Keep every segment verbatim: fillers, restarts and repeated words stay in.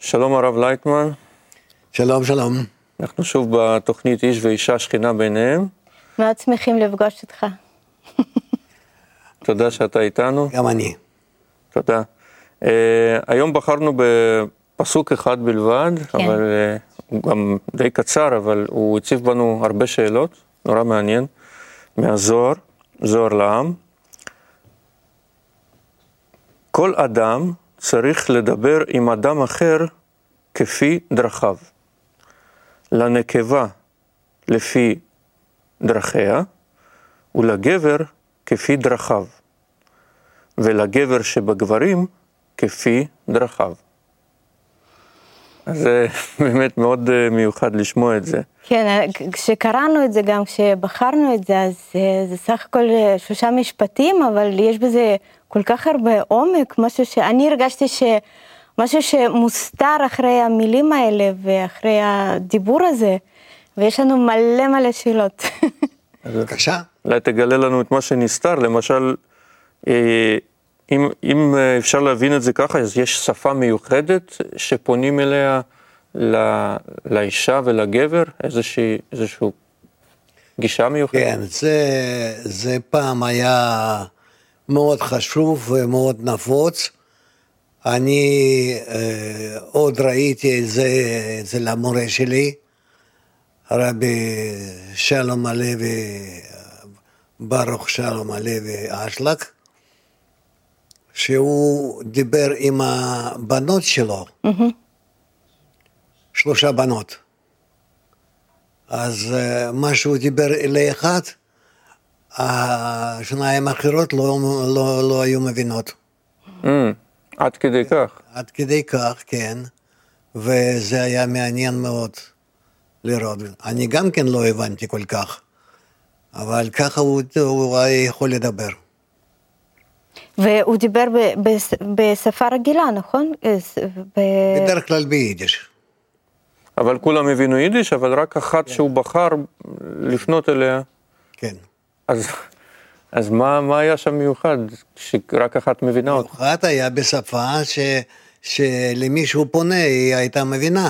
שלום הרב לייטמן. שלום, שלום. אנחנו שוב בתוכנית איש ואישה שכינה ביניהם. מאוד שמחים לפגוש אותך. תודה שאתה איתנו. גם אני. תודה. Uh, היום בחרנו בפסוק אחד בלבד, כן. אבל uh, הוא גם די קצר, אבל הוא הציב בנו הרבה שאלות, נורא מעניין, מהזוהר, זוהר לעם. כל אדם צריך לדבר עם אדם אחר כפי דרכיו. לנקבה לפי דרכיה, ולגבר כפי דרכיו, ולגבר שבגברים כפי דרכיו. אז זה באמת מאוד מיוחד לשמוע את זה. כן, כשקראנו את זה, גם כשבחרנו את זה, אז זה סך הכל שלושה משפטים, אבל יש בזה כל כך הרבה עומק, משהו שאני הרגשתי שמשהו שמוסתר אחרי המילים האלה ואחרי הדיבור הזה, ויש לנו מלא מלא שאלות. בבקשה. אולי תגלה לנו את מה שנסתר, למשל, אם, אם אפשר להבין את זה ככה, אז יש שפה מיוחדת שפונים אליה לא, לאישה ולגבר, איזושהי, איזושהי גישה מיוחדת? כן, זה, זה פעם היה מאוד חשוב ומאוד נפוץ. אני אה, עוד ראיתי את זה, את זה למורה שלי, רבי שלום הלוי, ברוך שלום הלוי אשלג, שהוא דיבר עם הבנות שלו, mm-hmm. שלושה בנות. אז uh, מה שהוא דיבר לאחד, השניים האחרות לא, לא, לא היו מבינות. Mm, עד כדי כך? עד כדי כך, כן. וזה היה מעניין מאוד לראות. אני גם כן לא הבנתי כל כך, אבל ככה הוא, הוא היה יכול לדבר. והוא דיבר ב- ב- בשפה רגילה, נכון? ב... בדרך כלל ביידיש. אבל כולם הבינו יידיש, אבל רק אחת כן. שהוא בחר לפנות אליה. כן. אז, אז מה, מה היה שם מיוחד, שרק אחת מבינה אותה? מיוחד היה בשפה ש, שלמישהו פונה, היא הייתה מבינה.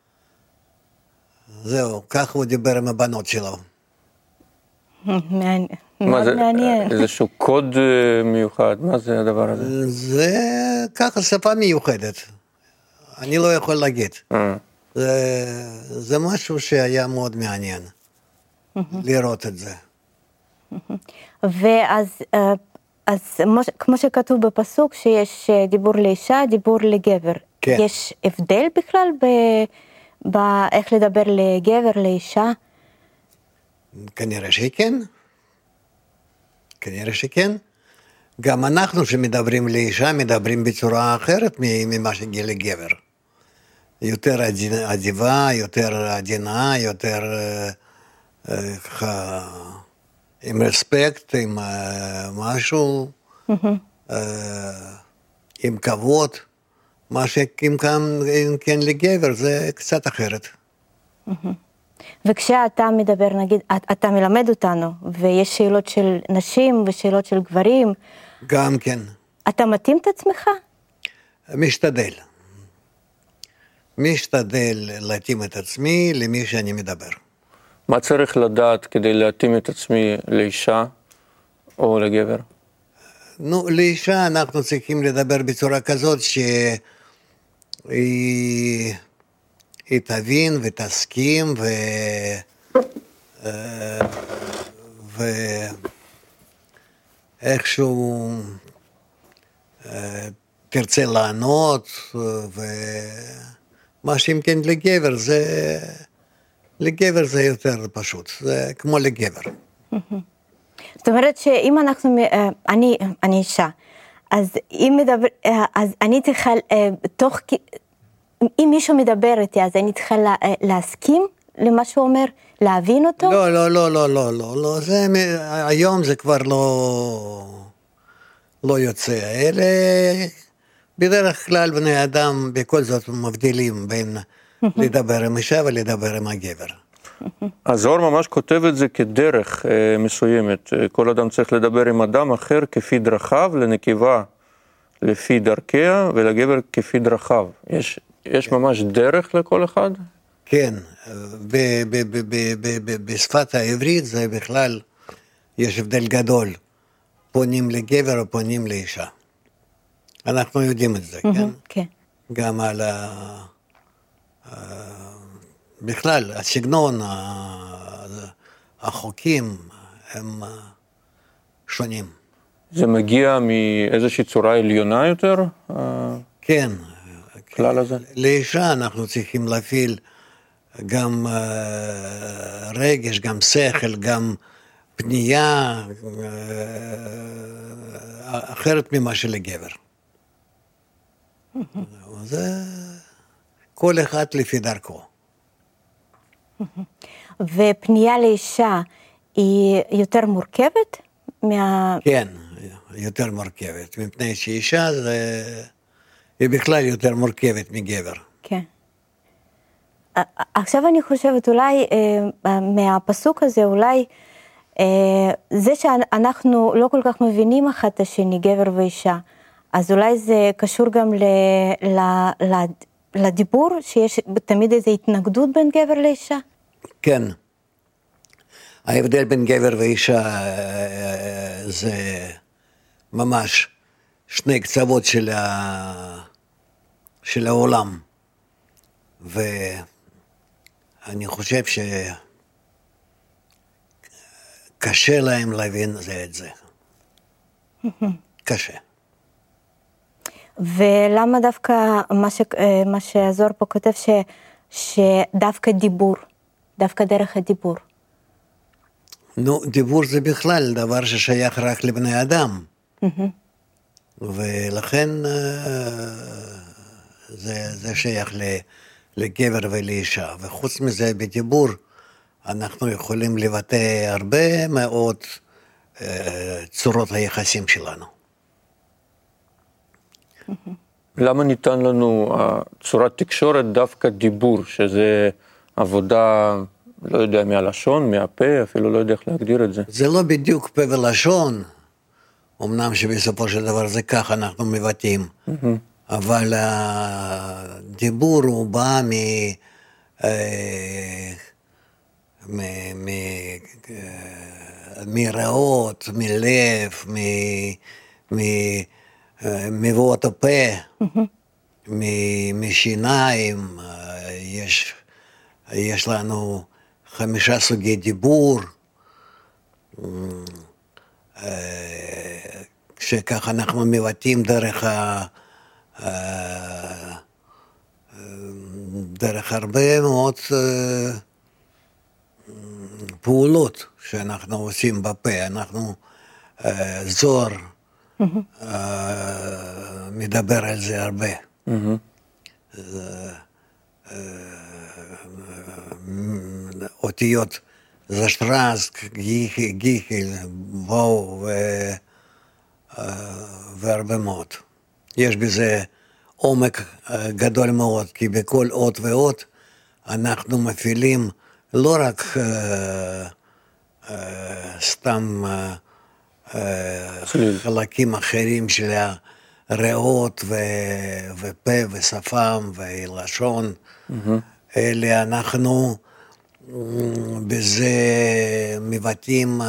זהו, כך הוא דיבר עם הבנות שלו. מעניין. מה זה, מעניין. איזשהו קוד מיוחד, מה זה הדבר הזה? זה ככה שפה מיוחדת, אני לא יכול להגיד. אה. זה, זה משהו שהיה מאוד מעניין, לראות את זה. ואז אז, כמו שכתוב בפסוק, שיש דיבור לאישה, דיבור לגבר. כן. יש הבדל בכלל ב, באיך לדבר לגבר, לאישה? כנראה שכן. כנראה שכן. גם אנחנו שמדברים לאישה, מדברים בצורה אחרת ממה שגיל לגבר. יותר עדיבה, יותר עדינה, יותר ככה, עם רספקט, עם משהו, עם כבוד. מה שאם כן לגבר זה קצת אחרת. וכשאתה מדבר, נגיד, אתה מלמד אותנו, ויש שאלות של נשים ושאלות של גברים. גם כן. אתה מתאים את עצמך? משתדל. משתדל להתאים את עצמי למי שאני מדבר. מה צריך לדעת כדי להתאים את עצמי לאישה או לגבר? נו, לאישה אנחנו צריכים לדבר בצורה כזאת שהיא היא תבין ותסכים ו... ואיכשהו תרצה לענות, ומה שאם כן לגבר, זה... לגבר זה יותר פשוט, זה כמו לגבר. זאת אומרת שאם אנחנו, אני, אני אישה, אז אם מדבר, אז אני צריכה, תוך, אם מישהו מדבר איתי, אז אני צריכה לה, להסכים למה שהוא אומר, להבין אותו? לא, לא, לא, לא, לא, לא, לא, זה, היום זה כבר לא, לא יוצא. אלה, בדרך כלל בני אדם בכל זאת מבדילים בין לדבר עם אישה ולדבר עם הגבר. הזוהר ממש כותב את זה כדרך אה, מסוימת. כל אדם צריך לדבר עם אדם אחר כפי דרכיו, לנקבה לפי דרכיה ולגבר כפי דרכיו. יש יש ממש דרך לכל אחד? כן, בשפת העברית זה בכלל, יש הבדל גדול, פונים לגבר או פונים לאישה. אנחנו יודעים את זה, כן? כן. גם על ה... בכלל, הסגנון, החוקים, הם שונים. זה מגיע מאיזושהי צורה עליונה יותר? כן. הכלל הזה? לאישה אנחנו צריכים להפעיל גם רגש, גם שכל, גם פנייה, אחרת ממה שלגבר. זה כל אחד לפי דרכו. ופנייה לאישה היא יותר מורכבת? מה... כן, יותר מורכבת, מפני שאישה זה... היא בכלל יותר מורכבת מגבר. כן. עכשיו אני חושבת, אולי מהפסוק הזה, אולי זה שאנחנו לא כל כך מבינים אחד את השני, גבר ואישה, אז אולי זה קשור גם לדיבור, שיש תמיד איזו התנגדות בין גבר לאישה? כן. ההבדל בין גבר ואישה זה ממש שני קצוות של, ה... של העולם. ואני חושב שקשה להם להבין זה את זה. קשה. ולמה דווקא מה, ש... מה שהזוהר פה כותב ש... שדווקא דיבור, דווקא דרך הדיבור? נו, דיבור זה בכלל דבר ששייך רק לבני אדם. ולכן זה, זה שייך לגבר ולאישה. וחוץ מזה, בדיבור אנחנו יכולים לבטא הרבה מאוד צורות היחסים שלנו. למה ניתן לנו צורת תקשורת דווקא דיבור, שזה עבודה, לא יודע, מהלשון, מהפה, אפילו לא יודע איך להגדיר את זה? זה לא בדיוק פה ולשון, אמנם שבסופו של דבר זה כך אנחנו מבטאים, mm-hmm. אבל הדיבור הוא בא מ... מ... מ... מראות, מלב, מ... מ... מבואות הפה, mm-hmm. מ... משיניים, יש, יש לנו חמישה סוגי דיבור, שכך אנחנו מבטאים דרך ה... דרך הרבה מאוד פעולות שאנחנו עושים בפה. אנחנו זוהר מדבר על זה הרבה. אותיות זשטרסק, גיחל, וואו והרבה מאוד. יש בזה עומק גדול מאוד, כי בכל אות ואות אנחנו מפעילים לא רק סתם חלקים אחרים של הריאות ופה ושפם ולשון, אלא אנחנו בזה מבטאים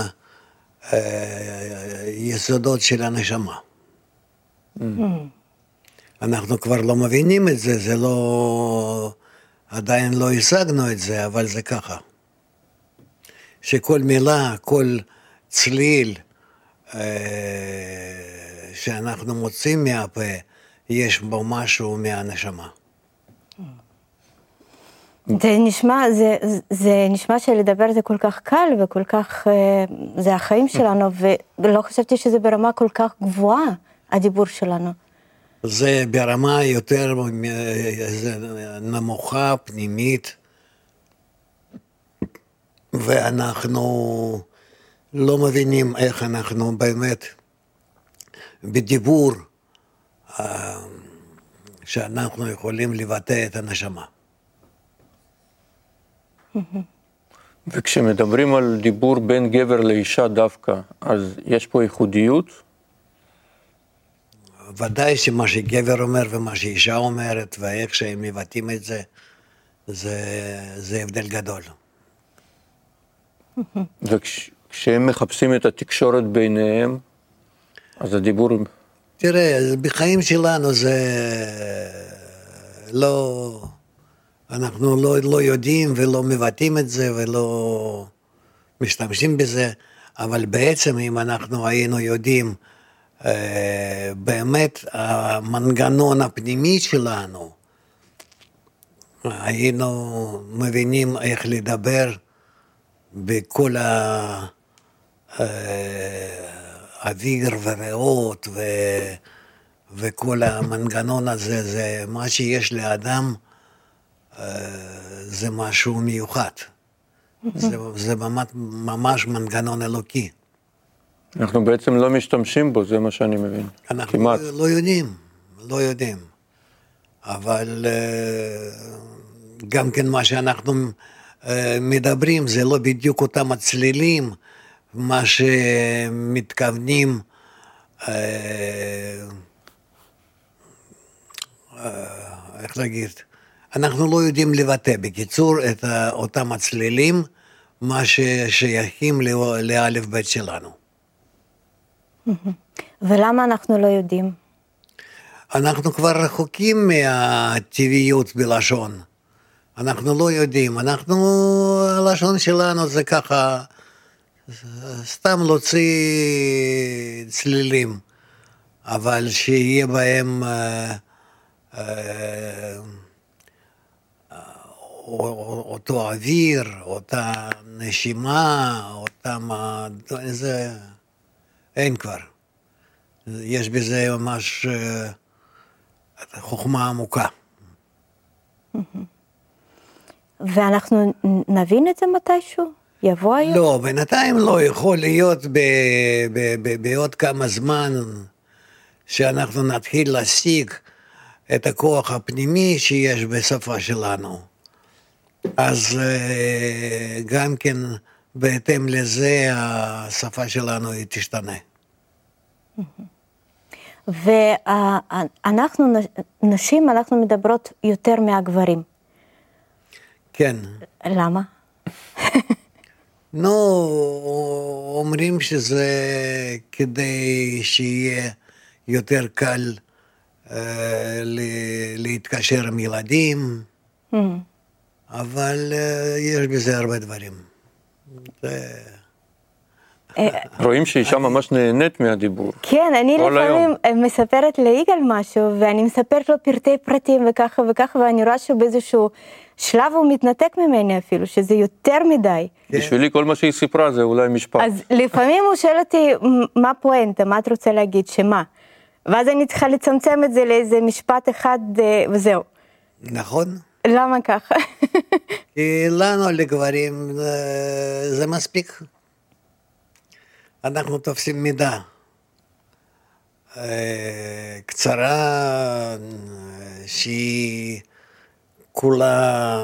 יסודות של הנשמה. אנחנו כבר לא מבינים את זה, זה לא, עדיין לא השגנו את זה, אבל זה ככה. שכל מילה, כל צליל שאנחנו מוצאים מהפה, יש בו משהו מהנשמה. זה נשמע, זה, זה נשמע שלדבר זה כל כך קל וכל כך, זה החיים שלנו, ולא חשבתי שזה ברמה כל כך גבוהה, הדיבור שלנו. זה ברמה יותר נמוכה, פנימית, ואנחנו לא מבינים איך אנחנו באמת בדיבור שאנחנו יכולים לבטא את הנשמה. וכשמדברים על דיבור בין גבר לאישה דווקא, אז יש פה ייחודיות? ודאי שמה שגבר אומר ומה שאישה אומרת, ואיך שהם מבטאים את זה, זה, זה הבדל גדול. וכשהם מחפשים את התקשורת ביניהם, אז הדיבור... תראה, בחיים שלנו זה לא... אנחנו לא, לא יודעים ולא מבטאים את זה ולא משתמשים בזה, אבל בעצם אם אנחנו היינו יודעים באמת המנגנון הפנימי שלנו, היינו מבינים איך לדבר בכל האוויר וריאות ו... וכל המנגנון הזה, זה מה שיש לאדם, זה משהו מיוחד. זה, זה ממש, ממש מנגנון אלוקי. אנחנו בעצם לא משתמשים בו, זה מה שאני מבין. אנחנו כמעט. לא, לא יודעים, לא יודעים. אבל גם כן מה שאנחנו מדברים, זה לא בדיוק אותם הצלילים, מה שמתכוונים, איך להגיד, אנחנו לא יודעים לבטא, בקיצור, את אותם הצלילים, מה ששייכים לאלף בית שלנו. ולמה אנחנו לא יודעים? אנחנו כבר רחוקים מהטבעיות בלשון. אנחנו לא יודעים, אנחנו, הלשון שלנו זה ככה, סתם להוציא צלילים, אבל שיהיה בהם אה, אה, אותו אוויר, אותה נשימה, אותם, זה, אין כבר. יש בזה ממש חוכמה עמוקה. ואנחנו נבין את זה מתישהו? יבוא היום? לא, בינתיים לא יכול להיות ב, ב, ב, בעוד כמה זמן שאנחנו נתחיל להשיג את הכוח הפנימי שיש בשפה שלנו. אז גם כן בהתאם לזה השפה שלנו היא תשתנה. ואנחנו, נשים, אנחנו מדברות יותר מהגברים. כן. למה? נו, אומרים שזה כדי שיהיה יותר קל אה, להתקשר עם ילדים, mm. אבל אה, יש בזה הרבה דברים. זה... רואים שאישה ממש נהנית מהדיבור. כן, אני לפעמים מספרת ליגאל משהו, ואני מספרת לו פרטי פרטים וככה וככה, ואני רואה שבאיזשהו שלב הוא מתנתק ממני אפילו, שזה יותר מדי. בשבילי כל מה שהיא סיפרה זה אולי משפט. אז לפעמים הוא שואל אותי, מה פואנטה, מה את רוצה להגיד, שמה? ואז אני צריכה לצמצם את זה לאיזה משפט אחד וזהו. נכון. למה ככה? כי לנו לגברים זה מספיק. אנחנו תופסים מידה קצרה שהיא כולה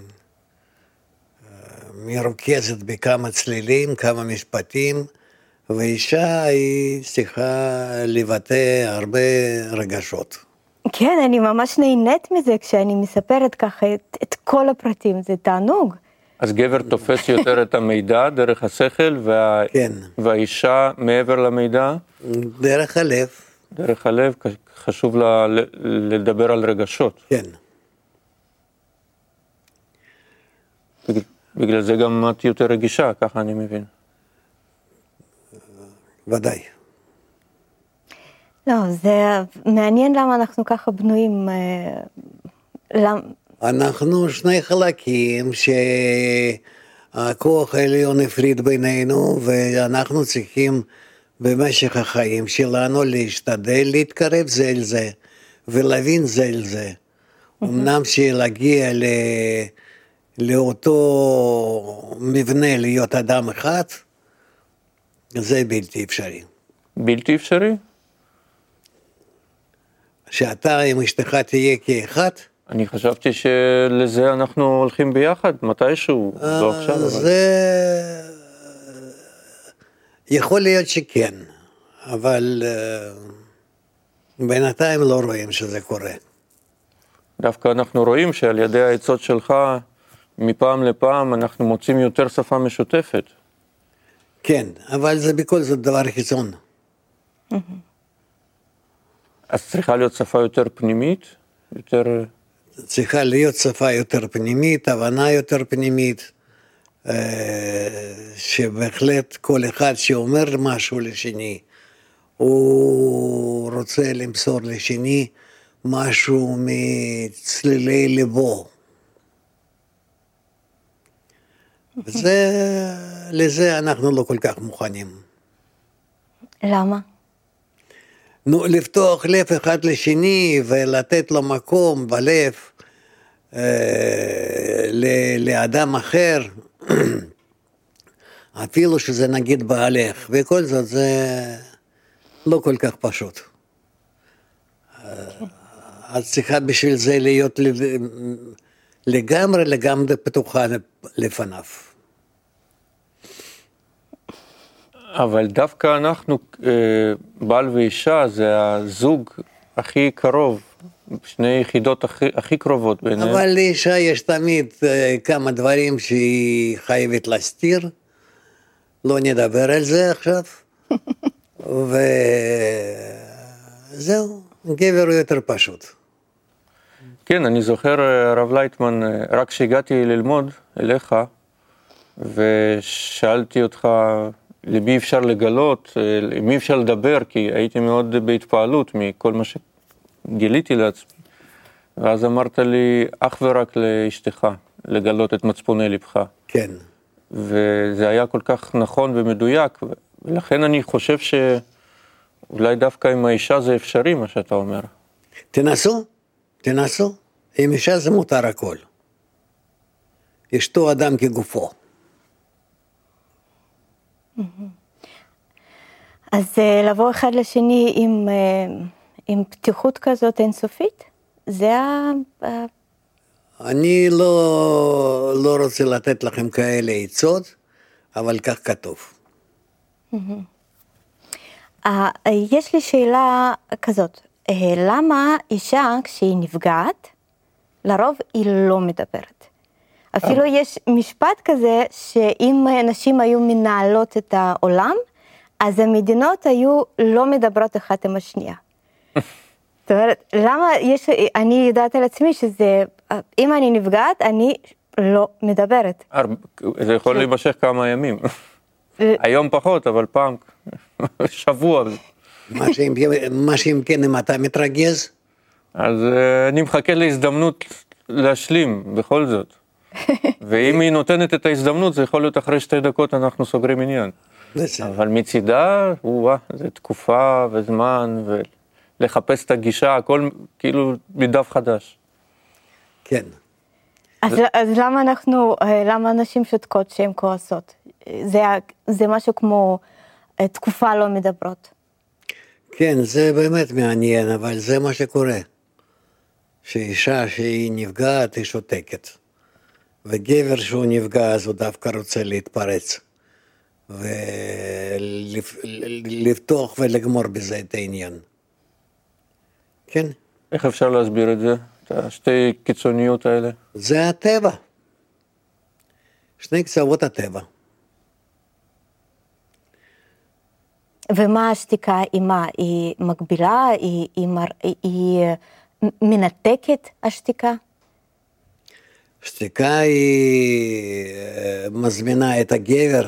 מרוכזת בכמה צלילים, כמה משפטים, ואישה היא צריכה לבטא הרבה רגשות. כן, אני ממש נהנית מזה כשאני מספרת ככה את, את כל הפרטים, זה תענוג. אז גבר תופס יותר את המידע דרך השכל, וה... כן. והאישה מעבר למידע? דרך הלב. דרך הלב, חשוב לה, לדבר על רגשות. כן. בגלל, בגלל זה גם את יותר רגישה, ככה אני מבין. ודאי. לא, זה מעניין למה אנחנו ככה בנויים, למה... אנחנו שני חלקים שהכוח העליון הפריד בינינו, ואנחנו צריכים במשך החיים שלנו להשתדל להתקרב זה אל זה, ולהבין זה אל זה. אמנם שלהגיע ל... לאותו מבנה להיות אדם אחד, זה בלתי אפשרי. בלתי אפשרי? שאתה עם אשתך תהיה כאחד, אני חשבתי שלזה אנחנו הולכים ביחד, מתישהו, לא עכשיו. זה יכול להיות שכן, אבל בינתיים לא רואים שזה קורה. דווקא אנחנו רואים שעל ידי העצות שלך, מפעם לפעם אנחנו מוצאים יותר שפה משותפת. כן, אבל זה בכל זאת דבר חיצון. אז צריכה להיות שפה יותר פנימית? יותר... צריכה להיות שפה יותר פנימית, הבנה יותר פנימית, שבהחלט כל אחד שאומר משהו לשני, הוא רוצה למסור לשני משהו מצלילי ליבו. וזה, לזה אנחנו לא כל כך מוכנים. למה? נו, לפתוח לב אחד לשני ולתת לו מקום בלב אה, לאדם אחר, אפילו שזה נגיד בעלך, וכל זאת זה לא כל כך פשוט. אז צריכה בשביל זה להיות לגמרי לגמרי פתוחה לפניו. אבל דווקא אנחנו, בעל ואישה, זה הזוג הכי קרוב, שני יחידות הכי, הכי קרובות ביניהם. אבל לאישה יש תמיד כמה דברים שהיא חייבת להסתיר, לא נדבר על זה עכשיו, וזהו, גבר הוא יותר פשוט. כן, אני זוכר, הרב לייטמן, רק כשהגעתי ללמוד אליך, ושאלתי אותך, למי אפשר לגלות, למי אפשר לדבר, כי הייתי מאוד בהתפעלות מכל מה שגיליתי לעצמי. ואז אמרת לי, אך ורק לאשתך, לגלות את מצפוני לבך. כן. וזה היה כל כך נכון ומדויק, ולכן אני חושב שאולי דווקא עם האישה זה אפשרי, מה שאתה אומר. תנסו, תנסו. עם אישה זה מותר הכל. אשתו אדם כגופו. אז לבוא אחד לשני עם, עם פתיחות כזאת אינסופית, זה ה... אני לא, לא רוצה לתת לכם כאלה עצות, אבל כך כתוב. יש לי שאלה כזאת, למה אישה כשהיא נפגעת, לרוב היא לא מדברת? אפילו יש משפט כזה, שאם נשים היו מנהלות את העולם, אז המדינות היו לא מדברות אחת עם השנייה. זאת אומרת, למה יש, אני יודעת על עצמי שזה, אם אני נפגעת, אני לא מדברת. זה יכול להימשך כמה ימים. היום פחות, אבל פעם, שבוע. מה שאם כן, אם אתה מתרגז? אז אני מחכה להזדמנות להשלים, בכל זאת. ואם היא נותנת את ההזדמנות, זה יכול להיות אחרי שתי דקות אנחנו סוגרים עניין. אבל מצידה, וואה, זה תקופה וזמן, ולחפש את הגישה, הכל כאילו מדף חדש. כן. אז, אז למה אנחנו, למה אנשים שותקות שהן כועסות? זה, זה משהו כמו תקופה לא מדברות. כן, זה באמת מעניין, אבל זה מה שקורה. שאישה שהיא נפגעת, היא שותקת. וגבר שהוא נפגע, אז הוא דווקא רוצה להתפרץ. ולפתוח ולגמור בזה את העניין. כן. איך אפשר להסביר את זה? את השתי קיצוניות האלה? זה הטבע. שני קצוות הטבע. ומה השתיקה היא מה? היא מגבילה? היא, היא, היא, היא מנתקת השתיקה? שתיקה היא מזמינה את הגבר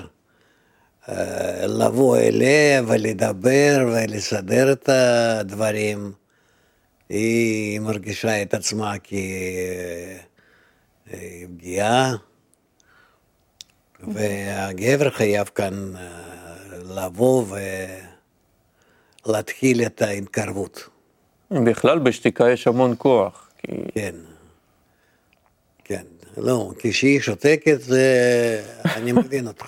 לבוא אליה ולדבר ולסדר את הדברים. היא מרגישה את עצמה כפגיעה, והגבר חייב כאן לבוא ולהתחיל את ההתקרבות. בכלל בשתיקה יש המון כוח. כי... כן, כן, לא, כשהיא שותקת זה, אני מבין אותך.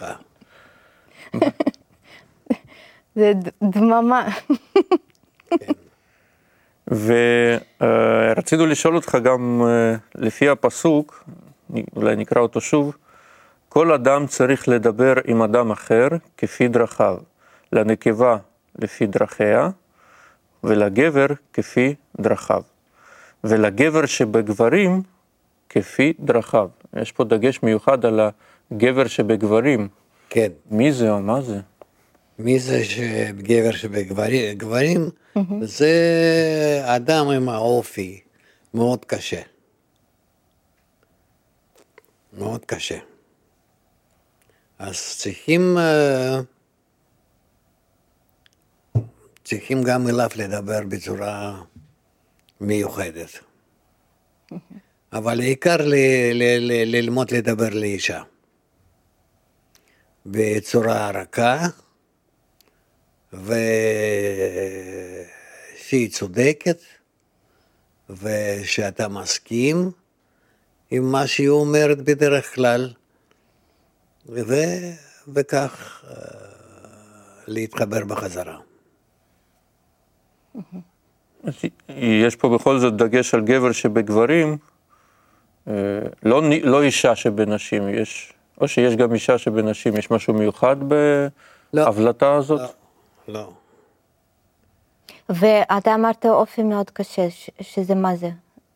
זה דממה. כן. ורצינו לשאול אותך גם לפי הפסוק, אולי נקרא אותו שוב, כל אדם צריך לדבר עם אדם אחר כפי דרכיו, לנקבה לפי דרכיה ולגבר כפי דרכיו, ולגבר שבגברים כפי דרכיו. יש פה דגש מיוחד על הגבר שבגברים. כן. מי זה או מה זה? מי זה גבר שבגברים? גברים זה אדם עם האופי מאוד קשה. מאוד קשה. אז צריכים, צריכים גם אליו לדבר בצורה מיוחדת. אבל העיקר ל, ל, ל, ללמוד לדבר לאישה. בצורה רכה, ושהיא צודקת, ושאתה מסכים עם מה שהיא אומרת בדרך כלל, ו... וכך uh, להתחבר בחזרה. יש פה בכל זאת דגש על גבר שבגברים, לא, לא אישה שבנשים, יש, או שיש גם אישה שבנשים, יש משהו מיוחד בהבלטה הזאת? לא, לא. ואתה אמרת אופי מאוד קשה, שזה מה זה?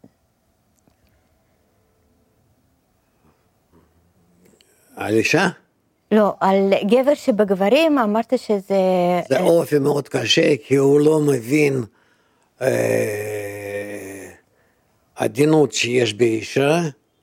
על אישה? לא, על גבר שבגברים אמרת שזה... זה אופי מאוד קשה, כי הוא לא מבין אה, עדינות שיש באישה,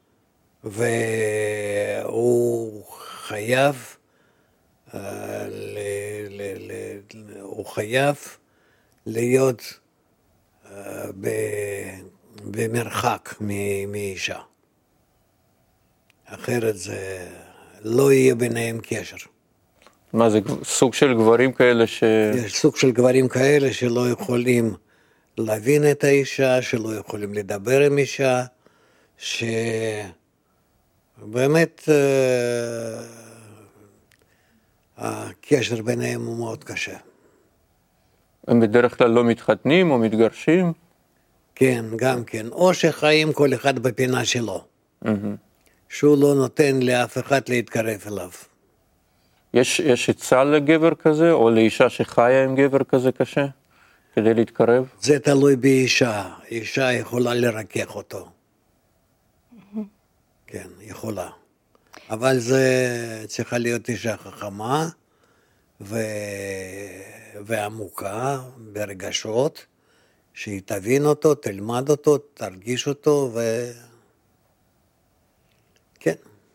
והוא חייב, אה, ל, ל, ל, הוא חייב להיות אה, ב, במרחק מ, מאישה. אחרת זה לא יהיה ביניהם קשר. מה זה, סוג של גברים כאלה ש... יש סוג של גברים כאלה שלא יכולים להבין את האישה, שלא יכולים לדבר עם אישה, שבאמת אה, הקשר ביניהם הוא מאוד קשה. הם בדרך כלל לא מתחתנים או מתגרשים? כן, גם כן. או שחיים כל אחד בפינה שלו. Mm-hmm. שהוא לא נותן לאף אחד להתקרב אליו. יש, יש עצה לגבר כזה, או לאישה שחיה עם גבר כזה קשה, כדי להתקרב? זה תלוי באישה. אישה יכולה לרכך אותו. כן, יכולה. אבל זה צריכה להיות אישה חכמה, ו... ועמוקה, ברגשות, שהיא תבין אותו, תלמד אותו, תרגיש אותו, ו... כן.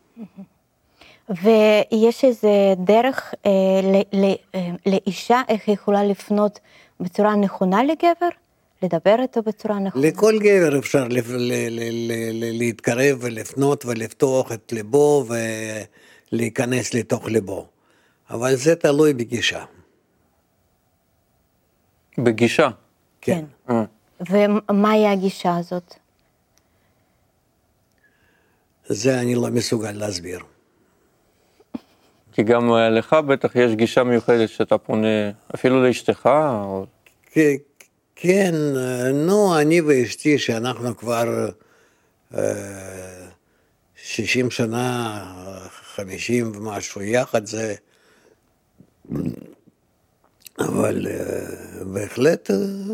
ויש איזה דרך אה, ל, ל, אה, לאישה, איך היא יכולה לפנות בצורה נכונה לגבר? לדבר איתו בצורה נכונה? לכל גבר אפשר ל, ל, ל, ל, ל, להתקרב ולפנות ולפתוח את ליבו ולהיכנס לתוך ליבו. אבל זה תלוי בגישה. בגישה? כן. כן. ומהי הגישה הזאת? זה אני לא מסוגל להסביר. כי גם לך בטח יש גישה מיוחדת שאתה פונה אפילו לאשתך? או... כן, נו, אני ואשתי שאנחנו כבר שישים שנה, חמישים ומשהו יחד, זה... אבל בהחלט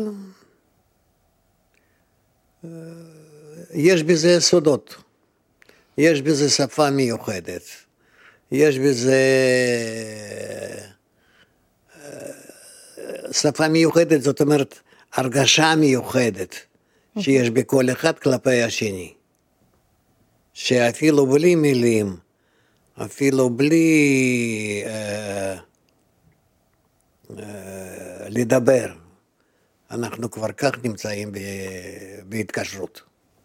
יש בזה סודות. יש בזה שפה מיוחדת, יש בזה שפה מיוחדת, זאת אומרת, הרגשה מיוחדת שיש בכל אחד כלפי השני, שאפילו בלי מילים, אפילו בלי אה, אה, לדבר, אנחנו כבר כך נמצאים ב, בהתקשרות.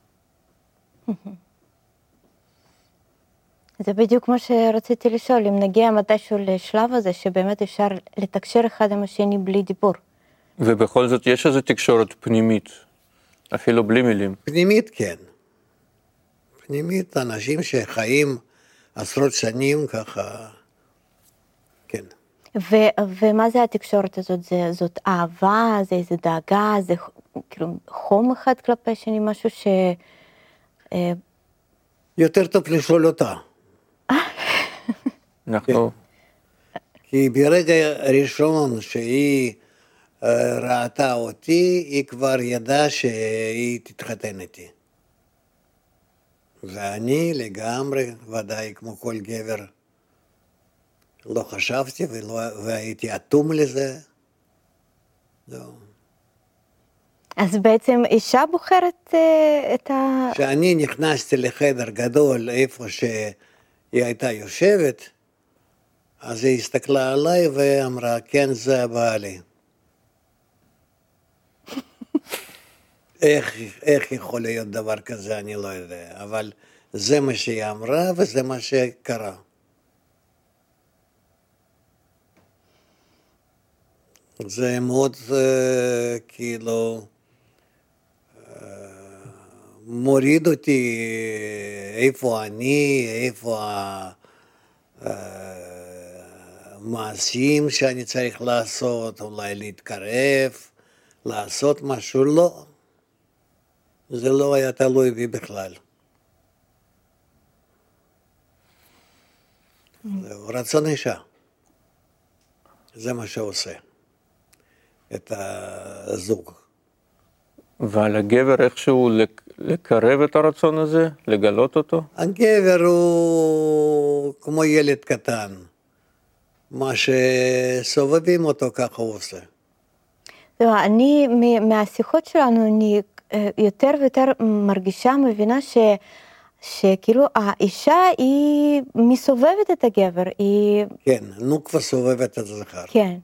זה בדיוק מה שרציתי לשאול, אם נגיע מתישהו לשלב הזה, שבאמת אפשר לתקשר אחד עם השני בלי דיבור. ובכל זאת יש איזו תקשורת פנימית, אפילו בלי מילים. פנימית כן. פנימית, אנשים שחיים עשרות שנים ככה, כן. ו- ומה זה התקשורת הזאת? זה, זאת אהבה, זה איזה דאגה, זה כאילו חום אחד כלפי שני, משהו ש... יותר טוב לשאול אותה. אנחנו... כי ברגע ראשון שהיא ראתה אותי, היא כבר ידעה שהיא תתחתן איתי. ואני לגמרי, ודאי כמו כל גבר, לא חשבתי ולא, והייתי אטום לזה. לא. אז בעצם אישה בוחרת אה, את ה... כשאני נכנסתי לחדר גדול, איפה שהיא הייתה יושבת, אז היא הסתכלה עליי ואמרה, כן, זה הבעלי. איך, איך יכול להיות דבר כזה, אני לא יודע, אבל זה מה שהיא אמרה וזה מה שקרה. זה מאוד uh, כאילו uh, מוריד אותי איפה אני, איפה המעשים שאני צריך לעשות, אולי להתקרב, לעשות משהו, לא. זה לא היה תלוי בי בכלל. זהו, רצון אישה. זה מה שעושה את הזוג. ועל הגבר איכשהו לקרב את הרצון הזה, לגלות אותו? הגבר הוא כמו ילד קטן. מה שסובבים אותו ככה הוא עושה. לא, אני, מהשיחות שלנו, אני יותר ויותר מרגישה, מבינה ש, שכאילו האישה היא מסובבת את הגבר, היא... כן, נוקבה סובבת את הזכר. כן.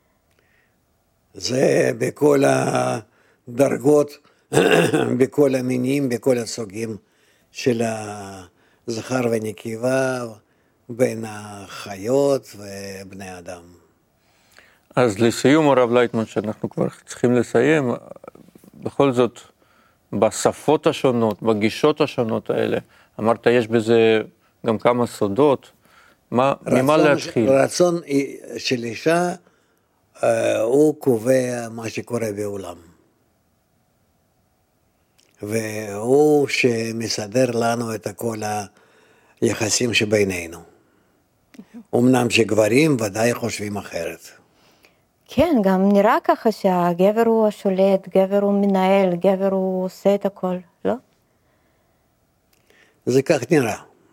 זה בכל הדרגות, בכל המינים, בכל הסוגים של הזכר ונקבה, בין החיות ובני אדם. אז לסיום, הרב לייטמן, שאנחנו כבר צריכים לסיים, בכל זאת, בשפות השונות, בגישות השונות האלה, אמרת, יש בזה גם כמה סודות, מה, ממה להתחיל? רצון של אישה, הוא קובע מה שקורה בעולם. והוא שמסדר לנו את כל היחסים שבינינו. אמנם שגברים ודאי חושבים אחרת. כן, גם נראה ככה שהגבר הוא השולט, גבר הוא מנהל, גבר הוא עושה את הכל, לא? זה כך נראה.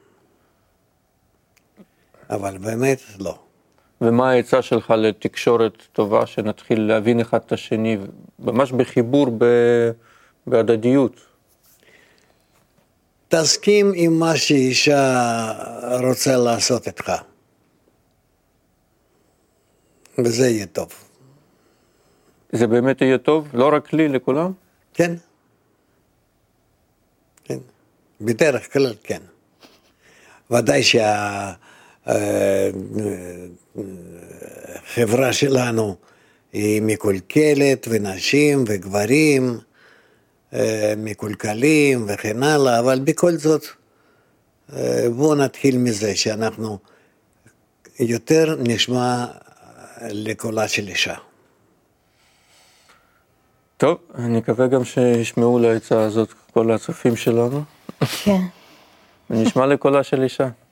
אבל באמת לא. ומה העצה שלך לתקשורת טובה, שנתחיל להבין אחד את השני, ממש בחיבור, בהדדיות? תסכים עם מה שאישה רוצה לעשות איתך. וזה יהיה טוב. זה באמת יהיה טוב? לא רק לי, לכולם? כן. כן. בדרך כלל כן. ודאי שהחברה שלנו היא מקולקלת, ונשים וגברים מקולקלים וכן הלאה, אבל בכל זאת בואו נתחיל מזה שאנחנו יותר נשמע לקולה של אישה. טוב, אני מקווה גם שישמעו לעצה הזאת כל הצופים שלנו. כן. ונשמע לקולה של אישה.